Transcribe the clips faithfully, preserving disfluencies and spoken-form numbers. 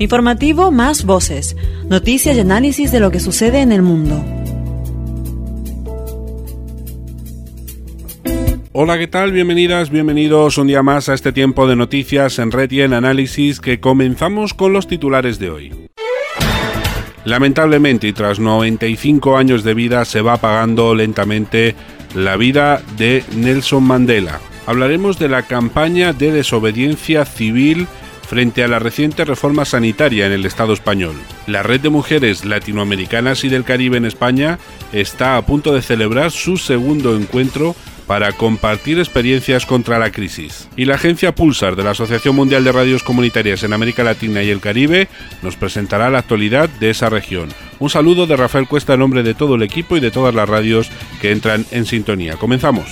Informativo Más Voces. Noticias y análisis de lo que sucede en el mundo. Hola, ¿qué tal? Bienvenidas, bienvenidos un día más a este tiempo de noticias en red y en análisis que comenzamos con los titulares de hoy. Lamentablemente, y tras noventa y cinco años de vida, se va apagando lentamente la vida de Nelson Mandela. Hablaremos de la campaña de desobediencia civil frente a la reciente reforma sanitaria en el Estado español. La Red de Mujeres Latinoamericanas y del Caribe en España está a punto de celebrar su segundo encuentro para compartir experiencias contra la crisis. Y la agencia Pulsar de la Asociación Mundial de Radios Comunitarias en América Latina y el Caribe nos presentará la actualidad de esa región. Un saludo de Rafael Cuesta en nombre de todo el equipo y de todas las radios que entran en sintonía. Comenzamos.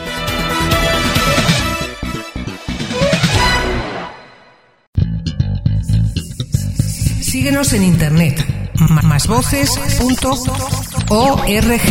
Síguenos en internet, más voces punto org.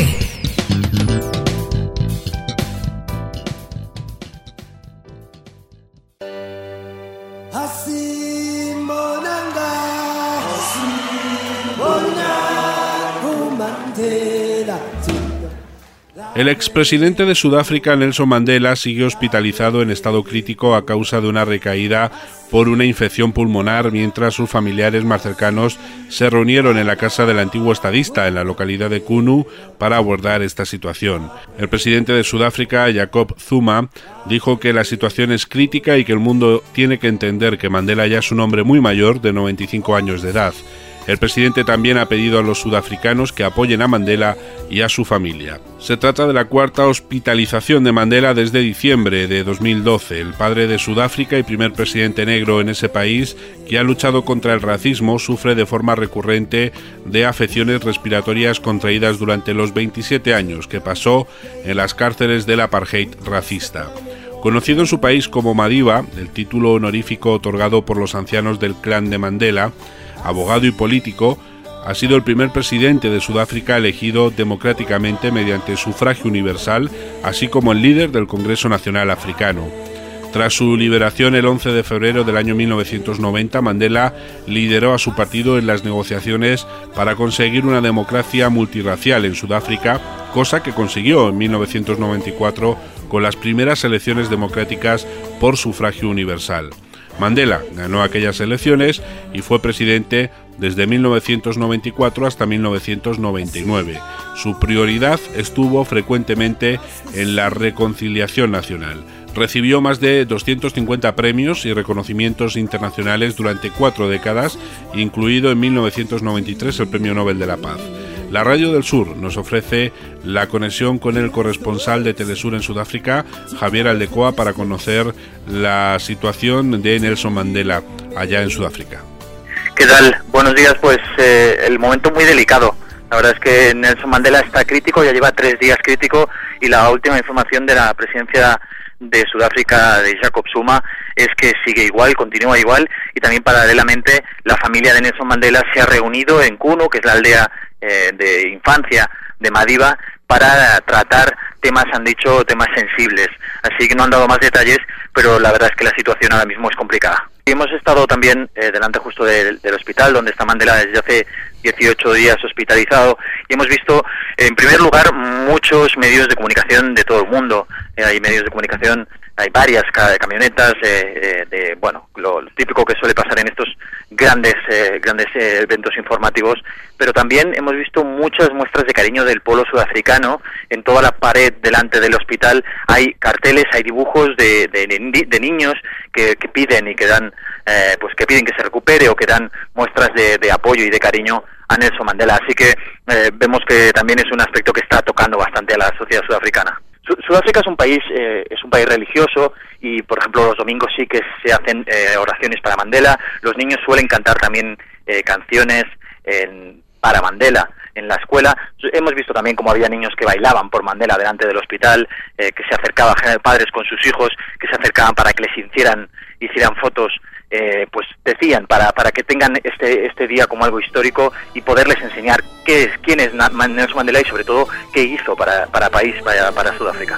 El expresidente de Sudáfrica, Nelson Mandela, sigue hospitalizado en estado crítico a causa de una recaída por una infección pulmonar, mientras sus familiares más cercanos se reunieron en la casa del antiguo estadista en la localidad de Kunu para abordar esta situación. El presidente de Sudáfrica, Jacob Zuma, dijo que la situación es crítica y que el mundo tiene que entender que Mandela ya es un hombre muy mayor, de noventa y cinco años de edad. El presidente también ha pedido a los sudafricanos que apoyen a Mandela y a su familia. Se trata de la cuarta hospitalización de Mandela desde diciembre de dos mil doce. El padre de Sudáfrica y primer presidente negro en ese país, que ha luchado contra el racismo, sufre de forma recurrente de afecciones respiratorias contraídas durante los veintisiete años que pasó en las cárceles del apartheid racista. Conocido en su país como Madiba, el título honorífico otorgado por los ancianos del clan de Mandela, abogado y político, ha sido el primer presidente de Sudáfrica elegido democráticamente mediante sufragio universal, así como el líder del Congreso Nacional Africano. Tras su liberación el once de febrero del año mil novecientos noventa, Mandela lideró a su partido en las negociaciones para conseguir una democracia multirracial en Sudáfrica, cosa que consiguió en mil novecientos noventa y cuatro con las primeras elecciones democráticas por sufragio universal. Mandela ganó aquellas elecciones y fue presidente desde mil novecientos noventa y cuatro hasta mil novecientos noventa y nueve. Su prioridad estuvo frecuentemente en la reconciliación nacional. Recibió más de doscientos cincuenta premios y reconocimientos internacionales durante cuatro décadas, incluido en mil novecientos noventa y tres el Premio Nobel de la Paz. La Radio del Sur nos ofrece la conexión con el corresponsal de Telesur en Sudáfrica, Javier Aldecoa, para conocer la situación de Nelson Mandela allá en Sudáfrica. ¿Qué tal? Buenos días. Pues eh, el momento muy delicado. La verdad es que Nelson Mandela está crítico, ya lleva tres días crítico, y la última información de la presidencia de Sudáfrica, de Jacob Zuma, es que sigue igual, continúa igual, y también paralelamente la familia de Nelson Mandela se ha reunido en Kunu, que es la aldea eh, de infancia de Madiba, para tratar temas, han dicho, temas sensibles. Así que no han dado más detalles, pero la verdad es que la situación ahora mismo es complicada. Y hemos estado también eh, delante justo de, del hospital, donde está Mandela desde hace dieciocho días hospitalizado, y hemos visto, en primer lugar, muchos medios de comunicación de todo el mundo. Eh, hay medios de comunicación, hay varias camionetas, eh, eh, de bueno, lo, lo típico que suele pasar en estos grandes eh, grandes eh, eventos informativos, pero también hemos visto muchas muestras de cariño del pueblo sudafricano. En toda la pared delante del hospital hay carteles, hay dibujos de, de, de, de niños que, que piden y que dan eh, pues que piden que se recupere, o que dan muestras de, de apoyo y de cariño a Nelson Mandela. Así que eh, vemos que también es un aspecto que está tocando bastante a la sociedad sudafricana. Sudáfrica es un país eh, es un país religioso, y por ejemplo los domingos sí que se hacen eh, oraciones para Mandela. Los niños suelen cantar también eh, canciones en, para Mandela en la escuela. Hemos visto también cómo había niños que bailaban por Mandela delante del hospital, eh, que se acercaban, padres con sus hijos que se acercaban para que les hicieran hicieran fotos. Eh, pues decían para para que tengan este este día como algo histórico, y poderles enseñar qué es quién es Nelson Mandela, y sobre todo qué hizo para para el país, para para Sudáfrica.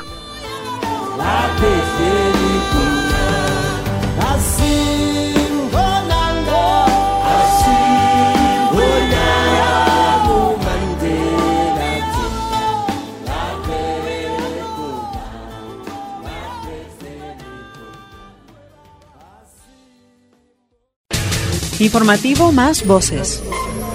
Informativo Más Voces.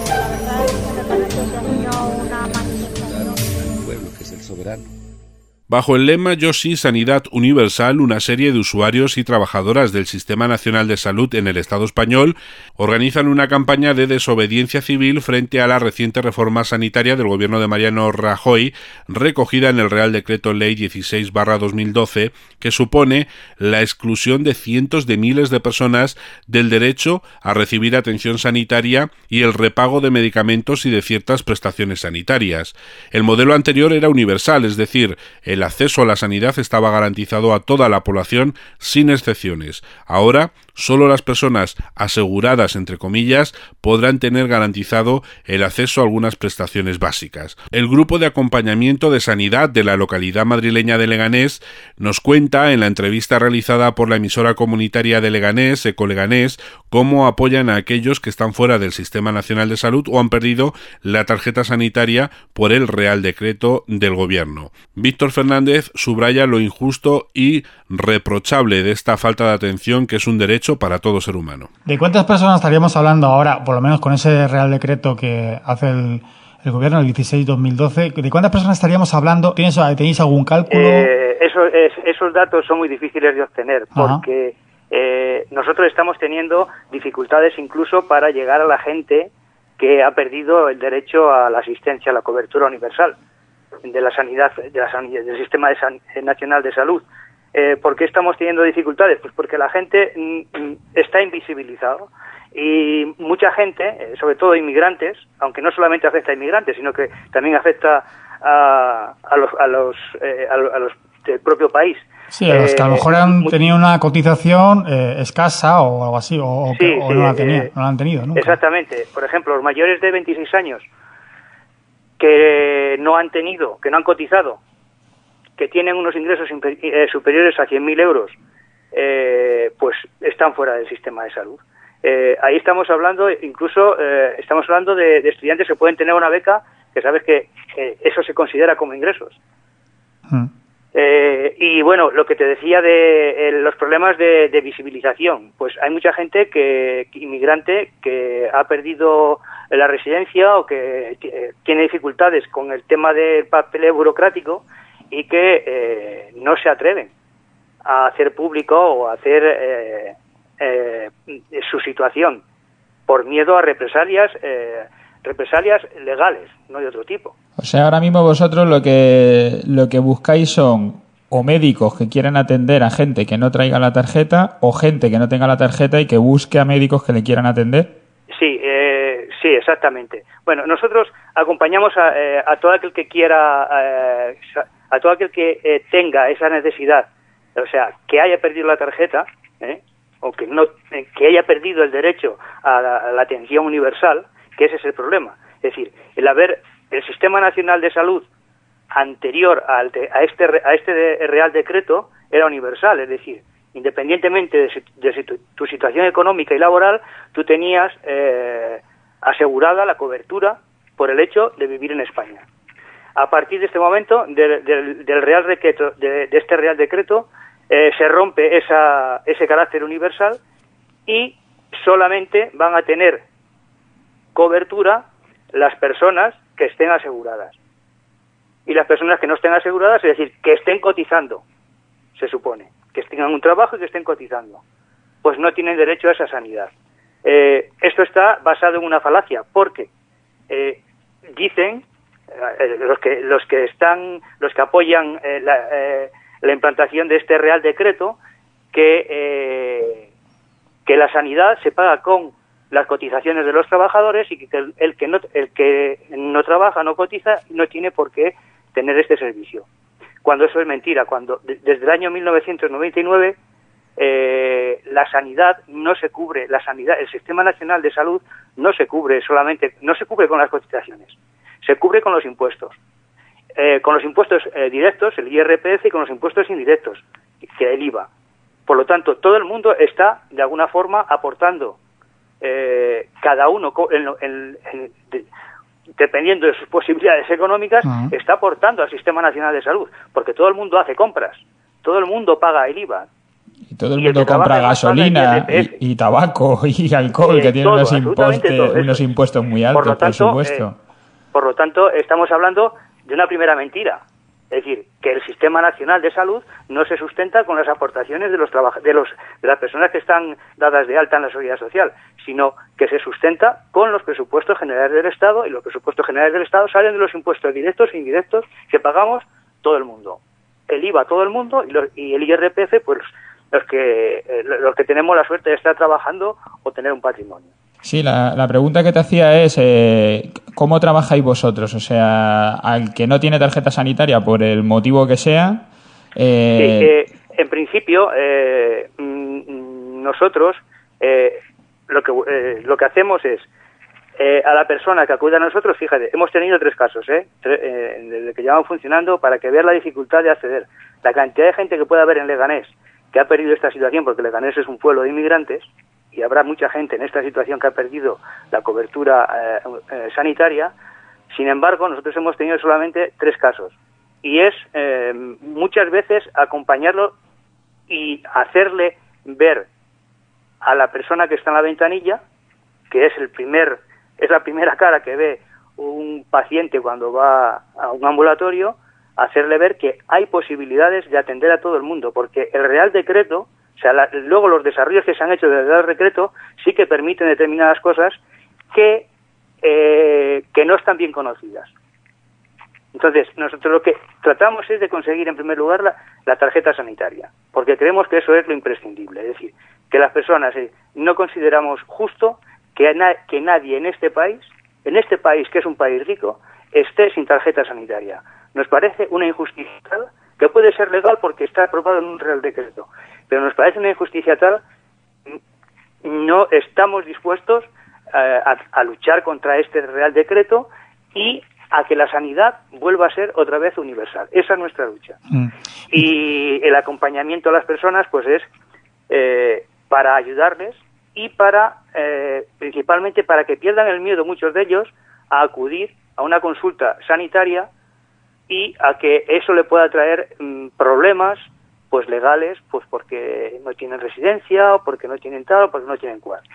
Bajo el lema Yo sí, Sanidad Universal, una serie de usuarios y trabajadoras del Sistema Nacional de Salud en el Estado español organizan una campaña de desobediencia civil frente a la reciente reforma sanitaria del gobierno de Mariano Rajoy, recogida en el Real Decreto Ley dieciséis barra dos mil doce, que supone la exclusión de cientos de miles de personas del derecho a recibir atención sanitaria y el repago de medicamentos y de ciertas prestaciones sanitarias. El modelo anterior era universal, es decir, el acceso a la sanidad estaba garantizado a toda la población sin excepciones. Ahora, solo las personas aseguradas, entre comillas, podrán tener garantizado el acceso a algunas prestaciones básicas. El grupo de acompañamiento de sanidad de la localidad madrileña de Leganés nos cuenta en la entrevista realizada por la emisora comunitaria de Leganés, Ecoleganés, cómo apoyan a aquellos que están fuera del Sistema Nacional de Salud o han perdido la tarjeta sanitaria por el Real Decreto del Gobierno. Víctor Fernández subraya lo injusto y reprochable de esta falta de atención, que es un derecho para todo ser humano. ¿De cuántas personas estaríamos hablando ahora, por lo menos con ese Real Decreto que hace el, el Gobierno, el dieciséis barra dos mil doce? ¿De cuántas personas estaríamos hablando? ¿Tenéis, tenéis algún cálculo? Eh, eso, es, esos datos son muy difíciles de obtener porque eh, nosotros estamos teniendo dificultades incluso para llegar a la gente que ha perdido el derecho a la asistencia, a la cobertura universal de la sanidad, de la sanidad del Sistema de San, Nacional de Salud. Eh, ¿Por qué estamos teniendo dificultades? Pues porque la gente mm, está invisibilizado y mucha gente, eh, sobre todo inmigrantes, aunque no solamente afecta a inmigrantes, sino que también afecta a, a los, a los, eh, a, a los del propio país. Sí, a los que a lo mejor han eh, tenido una cotización eh, escasa o algo así, o, sí, o sí, no, la tenía, eh, no la han tenido nunca. Exactamente. Por ejemplo, los mayores de veintiséis años que no han tenido, que no han cotizado, que tienen unos ingresos eh, superiores a cien mil euros, eh, pues están fuera del sistema de salud. Eh, ahí estamos hablando, incluso eh, estamos hablando de, de estudiantes que pueden tener una beca, que sabes que eh, eso se considera como ingresos. Hmm. Eh, y bueno, lo que te decía de eh, los problemas de, de visibilización, pues hay mucha gente que, que inmigrante que ha perdido la residencia o que t- tiene dificultades con el tema del papeleo burocrático y que eh, no se atreven a hacer público o a hacer eh, eh, su situación por miedo a represalias eh, represalias legales, no de otro tipo. O sea, ahora mismo vosotros lo que lo que buscáis son o médicos que quieran atender a gente que no traiga la tarjeta o gente que no tenga la tarjeta y que busque a médicos que le quieran atender. Sí, eh, sí, exactamente. Bueno, nosotros acompañamos a, eh, a todo aquel que quiera, eh, a todo aquel que eh, tenga esa necesidad, o sea, que haya perdido la tarjeta, ¿eh? o que no, eh, que haya perdido el derecho a la, a la atención universal, que ese es el problema. Es decir, el haber el Sistema Nacional de Salud anterior al de, a este a este de, Real Decreto era universal, es decir, independientemente de, de tu, tu situación económica y laboral, tú tenías eh, asegurada la cobertura por el hecho de vivir en España. A partir de este momento, de, de, del Real Decreto, de, de este Real Decreto, eh, se rompe esa, ese carácter universal y solamente van a tener cobertura las personas que estén aseguradas. Y las personas que no estén aseguradas, es decir, que estén cotizando, se supone, que tengan un trabajo y que estén cotizando, pues no tienen derecho a esa sanidad. Eh, esto está basado en una falacia, porque eh, dicen eh, los que los que están, los que apoyan eh, la, eh, la implantación de este Real Decreto, que eh, que la sanidad se paga con las cotizaciones de los trabajadores y que el, el que no el que no trabaja, no cotiza, no tiene por qué tener este servicio. Cuando eso es mentira, cuando de, desde el año mil novecientos noventa y nueve eh, la sanidad no se cubre, la sanidad, el Sistema Nacional de Salud no se cubre solamente, no se cubre con las cotizaciones, se cubre con los impuestos, eh, con los impuestos eh, directos, el I R P F, y con los impuestos indirectos, que es el I V A. Por lo tanto, todo el mundo está de alguna forma aportando. Eh, cada uno, en, en, en, de, dependiendo de sus posibilidades económicas, uh-huh. está aportando al Sistema Nacional de Salud, porque todo el mundo hace compras, todo el mundo paga el I V A, Y todo el mundo compra gasolina y, y tabaco y alcohol, eh, que tienen unos, imposte, unos impuestos muy altos, por, lo tanto, por supuesto. Eh, por lo tanto, estamos hablando de una primera mentira. Es decir, que el Sistema Nacional de Salud no se sustenta con las aportaciones de los trabaj- de los de las personas que están dadas de alta en la Seguridad Social, sino que se sustenta con los presupuestos generales del Estado, y los presupuestos generales del Estado salen de los impuestos directos e indirectos que pagamos todo el mundo. El I V A todo el mundo y, los, y el I R P F, pues los que eh, los que tenemos la suerte de estar trabajando o tener un patrimonio. Sí, la, la pregunta que te hacía es eh, ¿cómo trabajáis vosotros? O sea, al que no tiene tarjeta sanitaria por el motivo que sea... Eh... Sí, eh, en principio, eh, nosotros eh, lo que eh, lo que hacemos es eh, a la persona que acude a nosotros, fíjate, hemos tenido tres casos, ¿eh? Tre- eh, desde que llevamos funcionando, para que veas la dificultad de acceder. La cantidad de gente que puede haber en Leganés que ha perdido esta situación, porque Leganés es un pueblo de inmigrantes, y habrá mucha gente en esta situación que ha perdido la cobertura eh, eh, sanitaria. Sin embargo, nosotros hemos tenido solamente tres casos. Y es eh, muchas veces acompañarlo y hacerle ver a la persona que está en la ventanilla, que es el primer, es la primera cara que ve un paciente cuando va a un ambulatorio, hacerle ver que hay posibilidades de atender a todo el mundo, porque el Real Decreto, o sea, la, luego los desarrollos que se han hecho del Real Decreto sí que permiten determinadas cosas que, eh, que no están bien conocidas. Entonces, nosotros lo que tratamos es de conseguir, en primer lugar, la, la tarjeta sanitaria, porque creemos que eso es lo imprescindible. Es decir, que las personas eh, no consideramos justo que, na, que nadie en este país, en este país que es un país rico, esté sin tarjeta sanitaria. Nos parece una injusticia tal, que puede ser legal porque está aprobado en un Real Decreto, pero nos parece una injusticia tal, no estamos dispuestos eh, a, a luchar contra este Real Decreto y a que la sanidad vuelva a ser otra vez universal. Esa es nuestra lucha. Mm. Y el acompañamiento a las personas, pues es eh, para ayudarles y para, eh, principalmente para que pierdan el miedo, muchos de ellos, a acudir a una consulta sanitaria y a que eso le pueda traer mmm, problemas pues legales, pues porque no tienen residencia, o porque no tienen tal, o porque no tienen cual.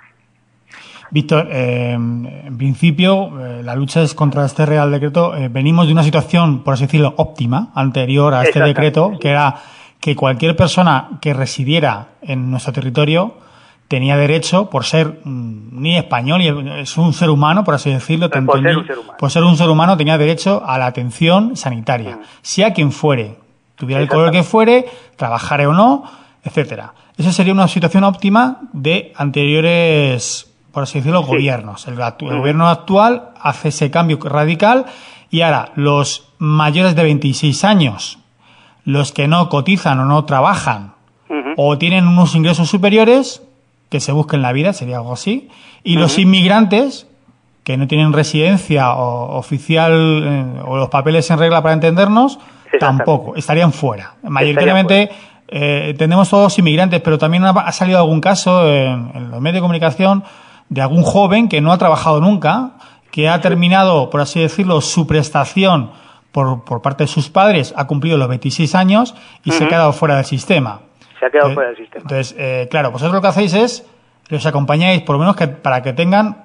Víctor, eh, en principio eh, la lucha es contra este Real Decreto. Eh, venimos de una situación, por así decirlo, óptima, anterior a este decreto, que era que cualquier persona que residiera en nuestro territorio tenía derecho, por ser mm, ni español, ni es un ser humano, por así decirlo, por, por, ser un ser humano. por ser un ser humano tenía derecho a la atención sanitaria, mm. sea quien fuere, tuviera el color que fuere, trabajara o no, etcétera. Esa sería una situación óptima de anteriores, por así decirlo, sí. gobiernos. El, el uh-huh. gobierno actual hace ese cambio radical y ahora los mayores de veintiséis años, los que no cotizan o no trabajan uh-huh. o tienen unos ingresos superiores, que se busquen la vida, sería algo así, y uh-huh. los inmigrantes que no tienen residencia o oficial eh, o los papeles en regla para entendernos, tampoco, estarían fuera. Mayoritariamente eh, tenemos todos inmigrantes, pero también ha, ha salido algún caso en, en los medios de comunicación de algún joven que no ha trabajado nunca, que ha terminado, por así decirlo, su prestación por, por parte de sus padres, ha cumplido los veintiséis años y uh-huh. se ha quedado fuera del sistema. Se ha quedado eh, fuera del sistema. Entonces, eh, claro, vosotros lo que hacéis es, los acompañáis por lo menos que para que tengan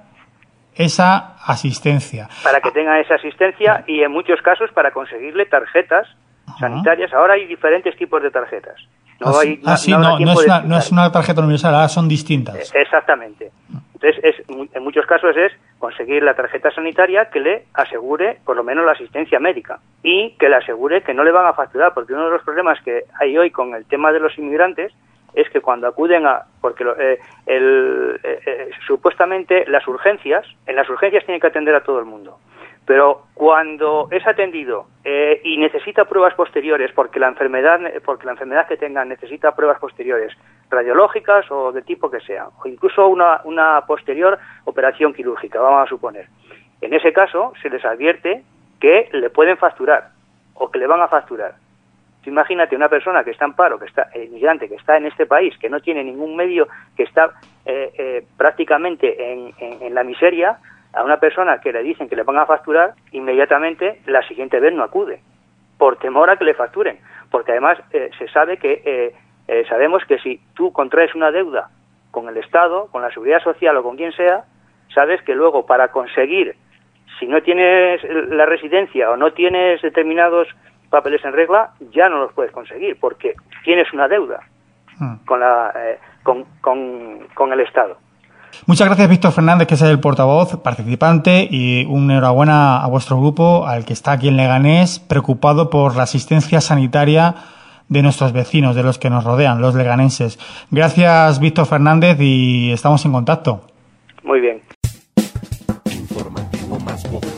esa asistencia. Para que tengan esa asistencia y en muchos casos para conseguirle tarjetas uh-huh. sanitarias. Ahora hay diferentes tipos de tarjetas. No ah, hay, ah, sí, no, no, no, es una, no es una tarjeta universal, ahora son distintas. Exactamente. Entonces, es, en muchos casos es conseguir la tarjeta sanitaria que le asegure por lo menos la asistencia médica y que le asegure que no le van a facturar, porque uno de los problemas que hay hoy con el tema de los inmigrantes es que cuando acuden a... porque eh, el, eh, eh, supuestamente las urgencias, en las urgencias tienen que atender a todo el mundo, pero cuando es atendido eh, y necesita pruebas posteriores porque la enfermedad porque la enfermedad que tenga necesita pruebas posteriores radiológicas o de tipo que sea, o incluso una, una posterior operación quirúrgica, vamos a suponer, en ese caso se les advierte que le pueden facturar o que le van a facturar. Imagínate una persona que está en paro, que está inmigrante, que está en este país, que no tiene ningún medio, que está eh, eh, prácticamente en, en, en la miseria, a una persona que le dicen que le van a facturar, inmediatamente la siguiente vez no acude, por temor a que le facturen, porque además eh, se sabe que eh, Eh, sabemos que si tú contraes una deuda con el Estado, con la Seguridad Social o con quien sea, sabes que luego para conseguir, si no tienes la residencia o no tienes determinados papeles en regla, ya no los puedes conseguir porque tienes una deuda hmm. con, la, eh, con, con, con el Estado. Muchas gracias, Víctor Fernández, que es el portavoz, participante, y una enhorabuena a vuestro grupo, al que está aquí en Leganés, preocupado por la asistencia sanitaria de nuestros vecinos, de los que nos rodean, los leganenses. Gracias, Víctor Fernández, y estamos en contacto. Muy bien. Informativo Más Voces.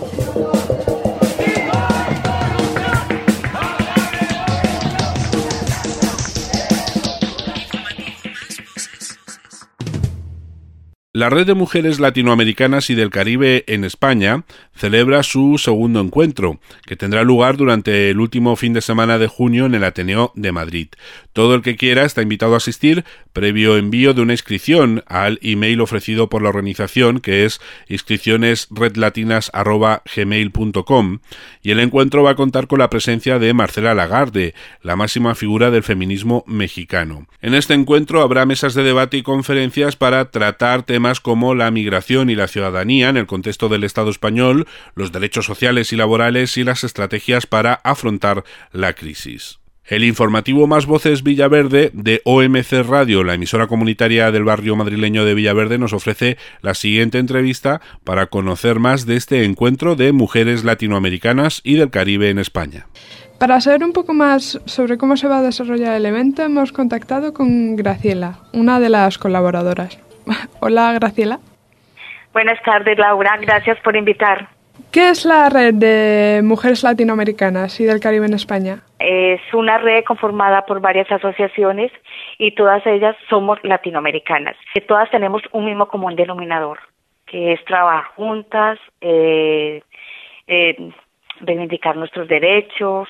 La Red de Mujeres Latinoamericanas y del Caribe en España celebra su segundo encuentro, que tendrá lugar durante el último fin de semana de junio en el Ateneo de Madrid. Todo el que quiera está invitado a asistir, previo envío de una inscripción al email ofrecido por la organización, que es inscripciones redlatinas arroba gmail punto com, y el encuentro va a contar con la presencia de Marcela Lagarde, la máxima figura del feminismo mexicano. En este encuentro habrá mesas de debate y conferencias para tratar temas como la migración y la ciudadanía en el contexto del Estado español, los derechos sociales y laborales y las estrategias para afrontar la crisis. El informativo Más Voces Villaverde de O M C Radio, la emisora comunitaria del barrio madrileño de Villaverde, nos ofrece la siguiente entrevista para conocer más de este encuentro de mujeres latinoamericanas y del Caribe en España. Para saber un poco más sobre cómo se va a desarrollar el evento, hemos contactado con Graciela, una de las colaboradoras. Hola, Graciela. Buenas tardes, Laura. Gracias por invitar. ¿Qué es la Red de Mujeres Latinoamericanas y del Caribe en España? Es una red conformada por varias asociaciones y todas ellas somos latinoamericanas. Todas tenemos un mismo común denominador, que es trabajar juntas, eh, eh, reivindicar nuestros derechos.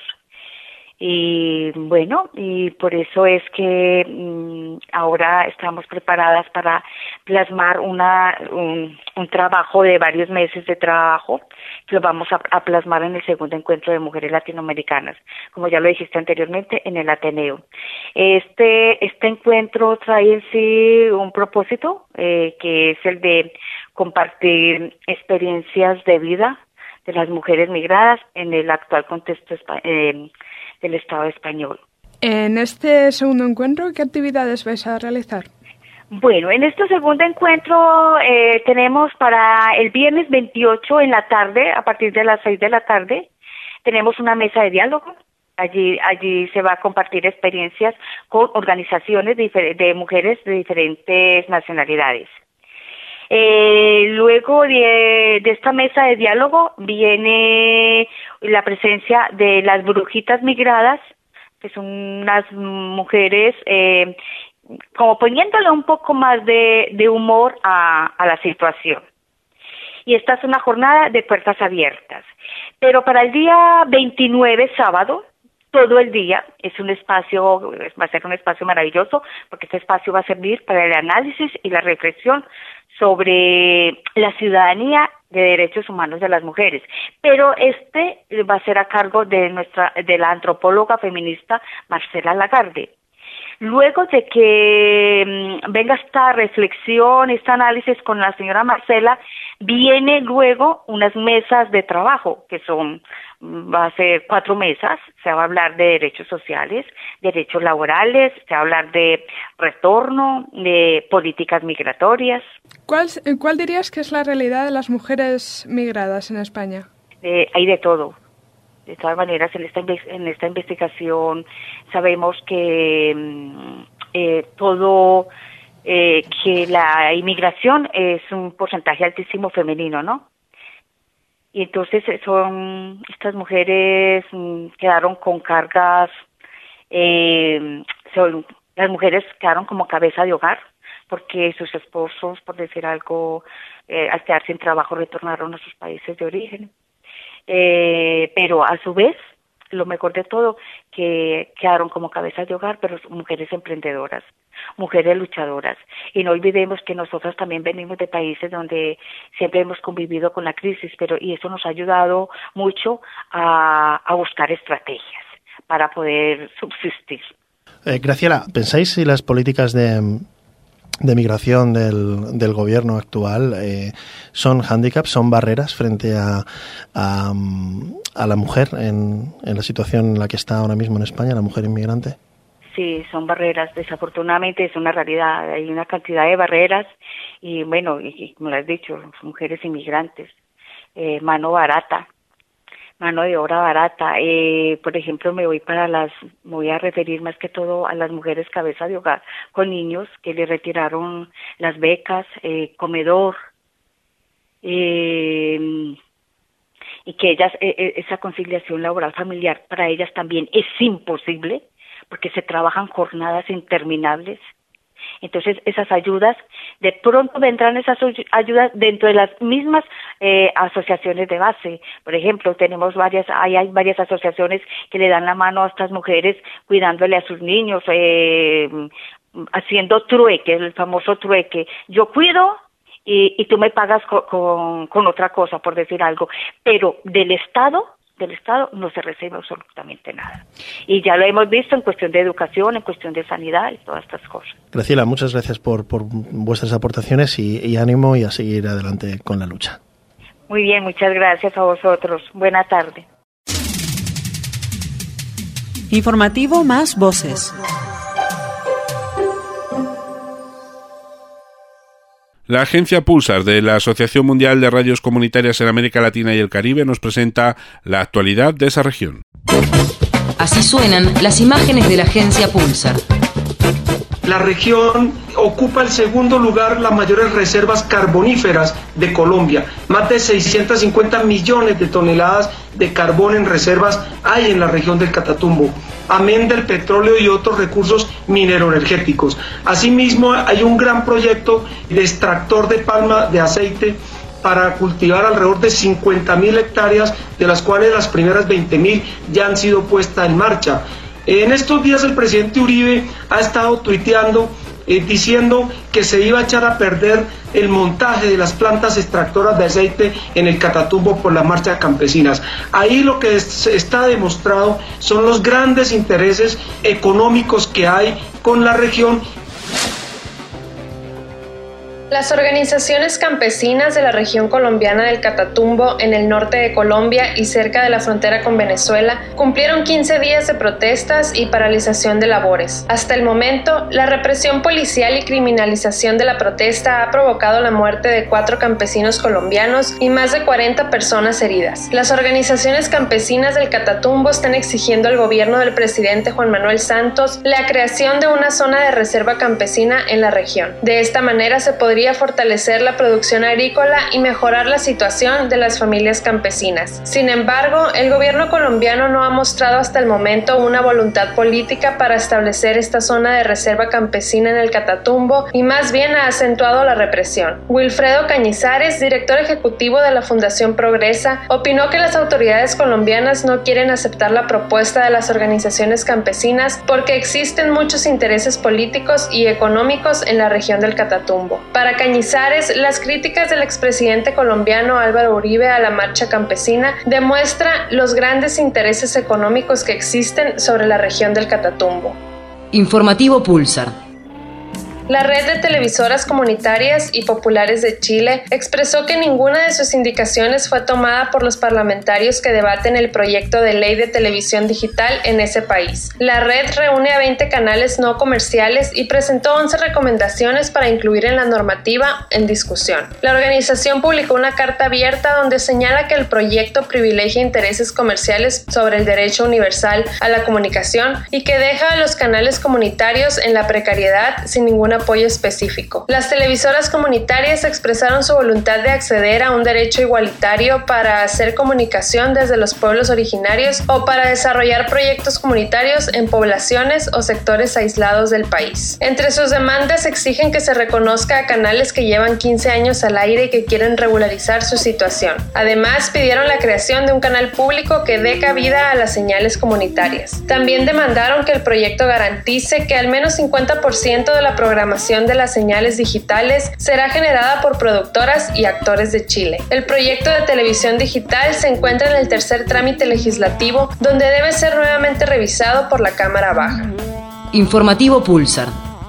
Y bueno, y por eso es que mmm, ahora estamos preparadas para plasmar una un, un trabajo de varios meses de trabajo que lo vamos a, a plasmar en el segundo encuentro de mujeres latinoamericanas, como ya lo dijiste anteriormente, en el Ateneo. Este este encuentro trae en sí un propósito, eh, que es el de compartir experiencias de vida de las mujeres migradas en el actual contexto eh, del Estado español. En este segundo encuentro, ¿qué actividades vais a realizar? Bueno, en este segundo encuentro eh, tenemos para el viernes veintiocho en la tarde, a partir de las seis de la tarde, tenemos una mesa de diálogo. Allí allí se va a compartir experiencias con organizaciones de, de mujeres de diferentes nacionalidades. Eh, luego de, de esta mesa de diálogo viene la presencia de las brujitas migradas, que son unas mujeres eh, como poniéndole un poco más de, de humor a, a la situación. Y esta es una jornada de puertas abiertas. Pero para el día veintinueve, sábado, todo el día es un espacio, va a ser un espacio maravilloso, porque este espacio va a servir para el análisis y la reflexión sobre la ciudadanía de derechos humanos de las mujeres, pero este va a ser a cargo de nuestra de la antropóloga feminista Marcela Lagarde. Luego de que mmm, venga esta reflexión, este análisis con la señora Marcela, viene luego unas mesas de trabajo, que son, va a ser cuatro mesas. Se va a hablar de derechos sociales, derechos laborales, se va a hablar de retorno, de políticas migratorias. ¿Cuál, cuál dirías que es la realidad de las mujeres migradas en España? Eh, hay de todo. De todas maneras, en esta en esta investigación sabemos que eh, todo, eh, que la inmigración es un porcentaje altísimo femenino, ¿no? Y entonces son estas mujeres mm, quedaron con cargas, eh, son, las mujeres quedaron como cabeza de hogar, porque sus esposos, por decir algo, eh, al quedar sin trabajo retornaron a sus países de origen. Eh, pero a su vez, lo mejor de todo, que quedaron como cabezas de hogar, pero mujeres emprendedoras, mujeres luchadoras. Y no olvidemos que nosotras también venimos de países donde siempre hemos convivido con la crisis, pero y eso nos ha ayudado mucho a, a buscar estrategias para poder subsistir. Eh, Graciela, ¿pensáis si las políticas de, de migración del, del gobierno actual eh, son hándicaps, son barreras frente a, a, a la mujer en, en la situación en la que está ahora mismo en España, la mujer inmigrante? Sí, son barreras, desafortunadamente es una realidad, hay una cantidad de barreras y bueno, y, y como lo has dicho, mujeres inmigrantes, eh, mano barata, mano de obra barata, eh, por ejemplo me voy para las, me voy a referir más que todo a las mujeres cabeza de hogar con niños que le retiraron las becas, eh, comedor, eh, y que ellas, eh, esa conciliación laboral familiar para ellas también es imposible, porque se trabajan jornadas interminables. Entonces, esas ayudas, de pronto vendrán esas ayudas dentro de las mismas eh, asociaciones de base. Por ejemplo, tenemos varias, hay, hay varias asociaciones que le dan la mano a estas mujeres cuidándole a sus niños, eh, haciendo trueque, el famoso trueque. Yo cuido y, y tú me pagas con, con, con otra cosa, por decir algo. Pero del Estado... del Estado no se recibe absolutamente nada. Y ya lo hemos visto en cuestión de educación, en cuestión de sanidad y todas estas cosas. Graciela, muchas gracias por, por vuestras aportaciones y, y ánimo y a seguir adelante con la lucha. Muy bien, muchas gracias a vosotros. Buena tarde. Informativo Más Voces. La agencia Pulsar de la Asociación Mundial de Radios Comunitarias en América Latina y el Caribe nos presenta la actualidad de esa región. Así suenan las imágenes de la agencia Pulsar. La región ocupa el segundo lugar las mayores reservas carboníferas de Colombia. Más de seiscientos cincuenta millones de toneladas de carbón en reservas hay en la región del Catatumbo, amén del petróleo y otros recursos mineroenergéticos. Asimismo, hay un gran proyecto de extractor de palma de aceite para cultivar alrededor de cincuenta mil hectáreas, de las cuales las primeras veinte mil ya han sido puestas en marcha. En estos días el presidente Uribe ha estado tuiteando eh, diciendo que se iba a echar a perder el montaje de las plantas extractoras de aceite en el Catatumbo por las marchas campesinas. Ahí lo que es, está demostrado son los grandes intereses económicos que hay con la región. Las organizaciones campesinas de la región colombiana del Catatumbo, en el norte de Colombia y cerca de la frontera con Venezuela, cumplieron quince días de protestas y paralización de labores. Hasta el momento, la represión policial y criminalización de la protesta ha provocado la muerte de cuatro campesinos colombianos y más de cuarenta personas heridas. Las organizaciones campesinas del Catatumbo están exigiendo al gobierno del presidente Juan Manuel Santos la creación de una zona de reserva campesina en la región. De esta manera se podría fortalecer la producción agrícola y mejorar la situación de las familias campesinas. Sin embargo, el gobierno colombiano no ha mostrado hasta el momento una voluntad política para establecer esta zona de reserva campesina en el Catatumbo y más bien ha acentuado la represión. Wilfredo Cañizares, director ejecutivo de la Fundación Progresa, opinó que las autoridades colombianas no quieren aceptar la propuesta de las organizaciones campesinas porque existen muchos intereses políticos y económicos en la región del Catatumbo. Para Cañizares, las críticas del expresidente colombiano Álvaro Uribe a la marcha campesina demuestra los grandes intereses económicos que existen sobre la región del Catatumbo. Informativo Pulsar. La red de televisoras comunitarias y populares de Chile expresó que ninguna de sus indicaciones fue tomada por los parlamentarios que debaten el proyecto de ley de televisión digital en ese país. La red reúne a veinte canales no comerciales y presentó once recomendaciones para incluir en la normativa en discusión. La organización publicó una carta abierta donde señala que el proyecto privilegia intereses comerciales sobre el derecho universal a la comunicación y que deja a los canales comunitarios en la precariedad sin ninguna apoyo específico. Las televisoras comunitarias expresaron su voluntad de acceder a un derecho igualitario para hacer comunicación desde los pueblos originarios o para desarrollar proyectos comunitarios en poblaciones o sectores aislados del país. Entre sus demandas exigen que se reconozca a canales que llevan quince años al aire y que quieren regularizar su situación. Además, pidieron la creación de un canal público que dé cabida a las señales comunitarias. También demandaron que el proyecto garantice que al menos cincuenta por ciento de la programación de las señales digitales será generada por productoras y actores de Chile. El proyecto de televisión digital se encuentra en el tercer trámite legislativo, donde debe ser nuevamente revisado por la Cámara Baja. Informativo Pulsar.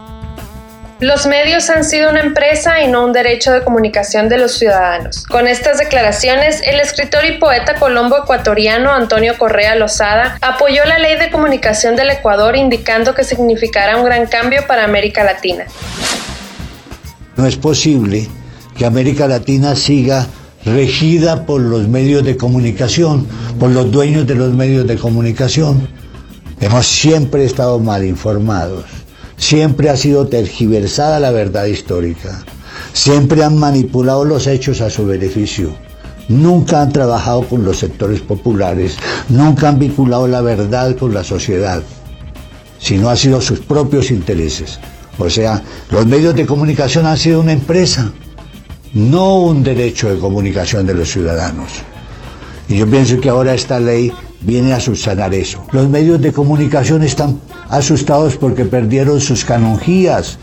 Los medios han sido una empresa y no un derecho de comunicación de los ciudadanos. Con estas declaraciones, el escritor y poeta colombo-ecuatoriano Antonio Correa Lozada apoyó la Ley de Comunicación del Ecuador, indicando que significará un gran cambio para América Latina. No es posible que América Latina siga regida por los medios de comunicación, por los dueños de los medios de comunicación. Hemos siempre estado mal informados. Siempre ha sido tergiversada la verdad histórica. Siempre han manipulado los hechos a su beneficio. Nunca han trabajado con los sectores populares. Nunca han vinculado la verdad con la sociedad. Sino ha sido sus propios intereses. O sea, los medios de comunicación han sido una empresa, no un derecho de comunicación de los ciudadanos. Y yo pienso que ahora esta ley viene a subsanar eso. Los medios de comunicación están asustados porque perdieron sus canonjías.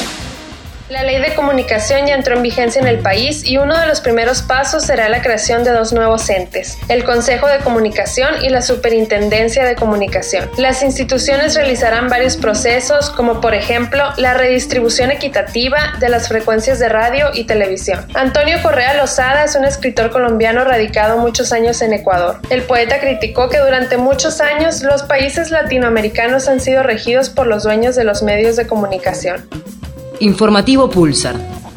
La Ley de Comunicación ya entró en vigencia en el país y uno de los primeros pasos será la creación de dos nuevos entes, el Consejo de Comunicación y la Superintendencia de Comunicación. Las instituciones realizarán varios procesos, como por ejemplo la redistribución equitativa de las frecuencias de radio y televisión. Antonio Correa Lozada es un escritor colombiano radicado muchos años en Ecuador. El poeta criticó que durante muchos años los países latinoamericanos han sido regidos por los dueños de los medios de comunicación. Informativo Pulsar.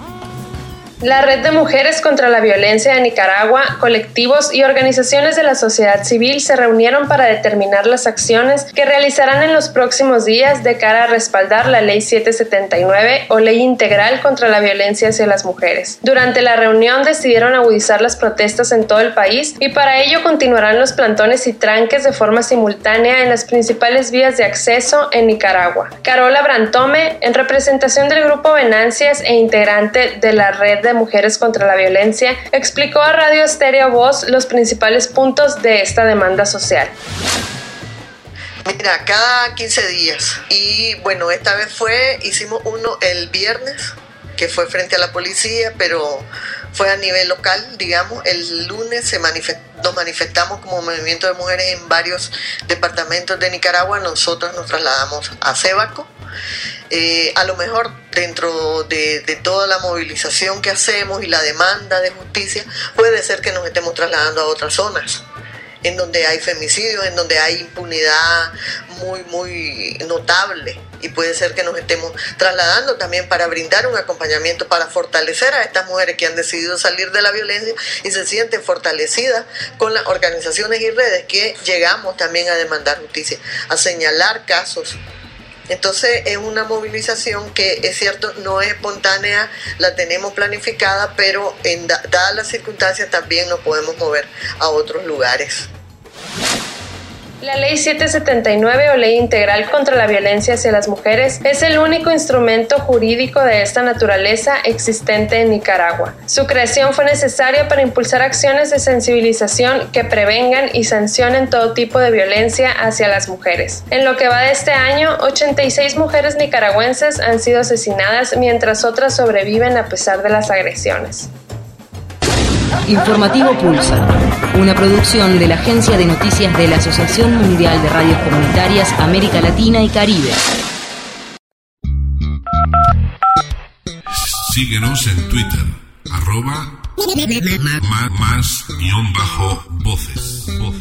La Red de Mujeres contra la Violencia de Nicaragua, colectivos y organizaciones de la sociedad civil se reunieron para determinar las acciones que realizarán en los próximos días de cara a respaldar la Ley setecientos setenta y nueve o Ley Integral contra la Violencia hacia las Mujeres. Durante la reunión decidieron agudizar las protestas en todo el país y para ello continuarán los plantones y tranques de forma simultánea en las principales vías de acceso en Nicaragua. Carola Brantome, en representación del Grupo Venancias e integrante de la Red de Mujeres contra la Violencia, explicó a Radio Estéreo Voz los principales puntos de esta demanda social. Mira, cada quince días, y bueno, esta vez fue, hicimos uno el viernes, que fue frente a la policía, pero fue a nivel local, digamos. El lunes se manifest- nos manifestamos como movimiento de mujeres en varios departamentos de Nicaragua. Nosotros nos trasladamos a Cebaco. Eh, a lo mejor dentro de, de toda la movilización que hacemos y la demanda de justicia, puede ser que nos estemos trasladando a otras zonas en donde hay femicidios, en donde hay impunidad muy, muy notable, y puede ser que nos estemos trasladando también para brindar un acompañamiento, para fortalecer a estas mujeres que han decidido salir de la violencia y se sienten fortalecidas con las organizaciones y redes que llegamos también a demandar justicia, a señalar casos. Entonces es una movilización que, es cierto, no es espontánea, la tenemos planificada, pero en da- dadas las circunstancias también nos podemos mover a otros lugares. La Ley setecientos setenta y nueve o Ley Integral contra la Violencia hacia las Mujeres es el único instrumento jurídico de esta naturaleza existente en Nicaragua. Su creación fue necesaria para impulsar acciones de sensibilización que prevengan y sancionen todo tipo de violencia hacia las mujeres. En lo que va de este año, ochenta y seis mujeres nicaragüenses han sido asesinadas, mientras otras sobreviven a pesar de las agresiones. Informativo Pulsar, una producción de la Agencia de Noticias de la Asociación Mundial de Radios Comunitarias América Latina y Caribe. Síguenos en Twitter, arroba ma- más guión bajo voces. voces.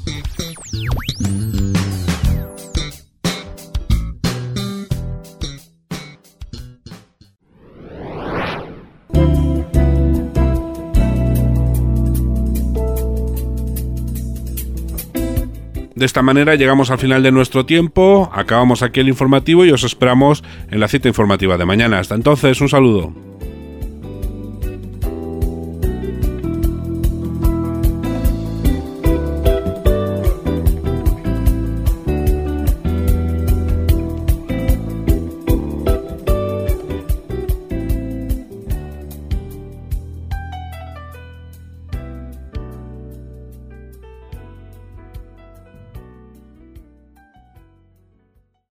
De esta manera llegamos al final de nuestro tiempo, acabamos aquí el informativo y os esperamos en la cita informativa de mañana. Hasta entonces, un saludo.